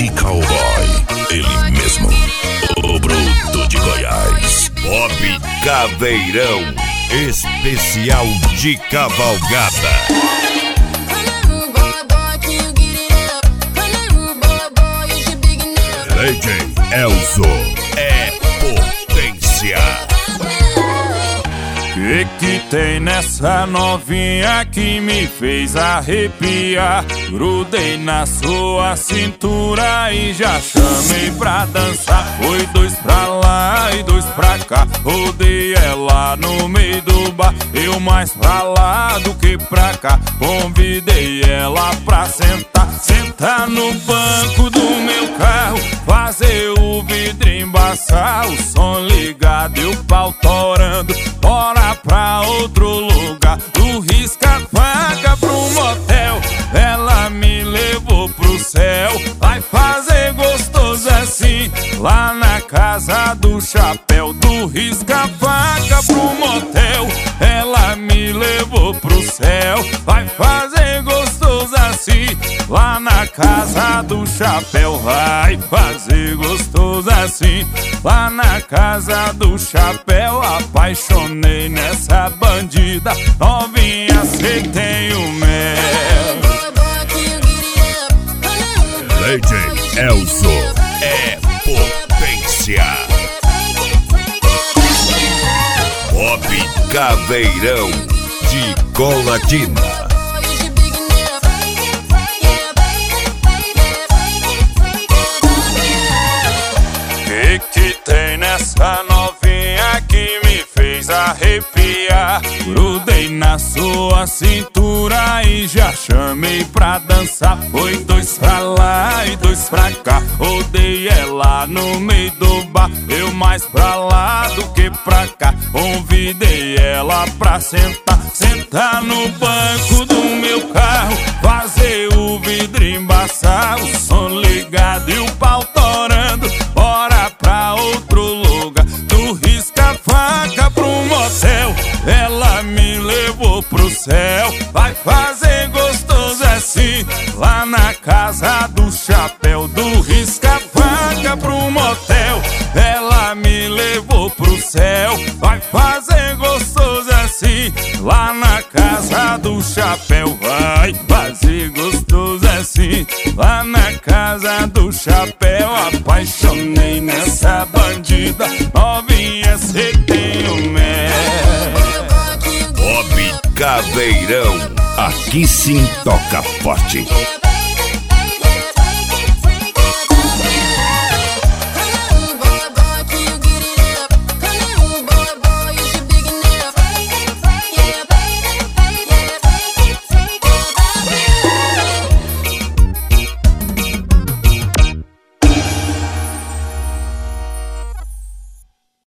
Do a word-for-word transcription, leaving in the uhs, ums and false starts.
de cowboy, ele mesmo, o bruto de Goiás. Bob Caveirão, especial de cavalgada. D J Elzo é potência. Que que tem nessa novinha que me fez arrepiar? Grudei na sua cintura e já chamei pra dançar. Foi dois pra lá e dois pra cá, rodei ela no meio do bar. Eu mais pra lá do que pra cá, convidei ela pra sentar. Sentar no banco do meu carro, fazer o vidro embaçar. O som ligado e o pau torando, bora pra outro lugar. Do risca-faca pro motel, ela me levou pro céu. Vai fazer gostoso assim, lá na casa do chapéu. Do risca-faca pro motel, ela me levou pro céu. Vai fazer gostoso assim, lá na casa do chapéu. Vai fazer gostoso assim, lá na casa do chapéu. Apaixonei nessa bandida, novinha, cê tem o mel. D J Elzo é potência. Bob Caveirão de Colatina. Que que tem nessa novinha que me fez arrepiar? Grudei na sua cintura e já chamei pra dançar. Foi dois pra lá e dois pra cá, rodei ela no meio do bar. Eu mais pra lá do que pra cá, convidei ela pra sentar. Sentar no banco do meu carro, fazer o vidro embaçar. O som ligado e o pau torando, bora pra outro lugar. Do risca-faca pro motel, ela me levou pro céu. Vai fazer gostoso assim, lá na casa do chapéu. Do risca-faca pro motel, ela me levou pro céu. Vai fazer gostoso assim, lá na casa do chapéu. Vai fazer gostoso assim, lá na casa do chapéu. Apaixonei nessa bandida, novinha, cê tem o mel. Bob Caveirão, aqui sim toca forte.